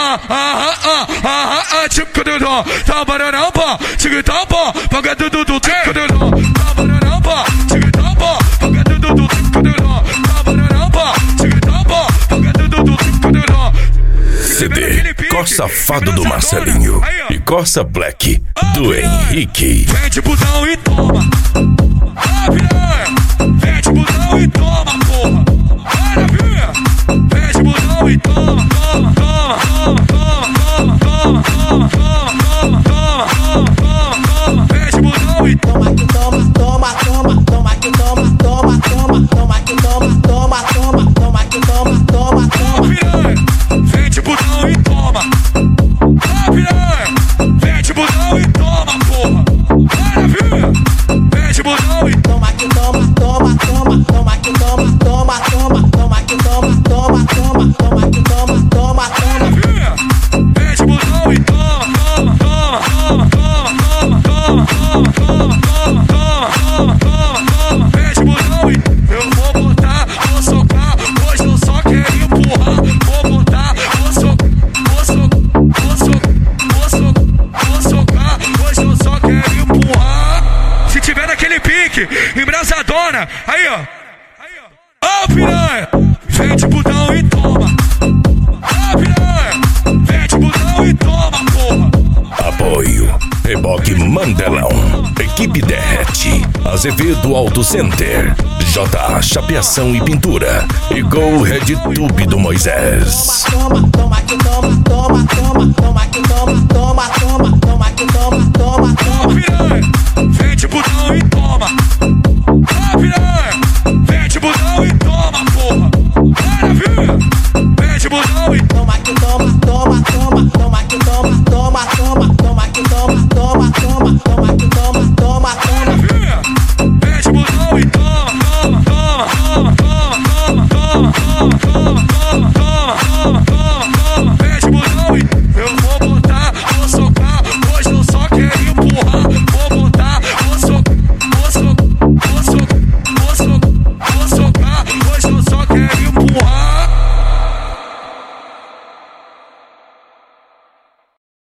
CD Corsa Fado do Marcelinho e Corsa Black do Henrique. Vem de budão e toma. Vem de budão e toma, porra. Maravilha. Vem de budão e toma, toma, toma, toma, toma, toma, toma, toma, toma, toma, toma. Vem de budão e toma que toma, toma, toma, toma que toma, toma, toma, toma que toma, toma, toma, toma que toma, toma, toma. Vem de budão e toma. Vem de budão e toma, porra. Maravilha. Vem de budão e toma que toma, toma, toma, toma que toma, toma, toma, toma que toma, toma, toma, toma que toma, toma, toma. Vem de budão e toma, toma, toma, toma, toma, toma, toma, toma, toma, toma, toma, toma. Vem de budão e eu vou botar, vou socar, hoje eu só quero empurrar. Vou botar, vou socar, vou socar, vou socar, vou socar, vou socar, hoje eu só quero empurrar. Se tiver naquele pique, embrasadona, aí ó. Ó piranha, vem de budão e toma. Ó piranha, vem de budão e toma, porra. Apoio Reboque Mandelão, Equipe Derrete, Azevedo Auto Center, JA Chapeação e Pintura e Go Red Tube do Moisés. Toma,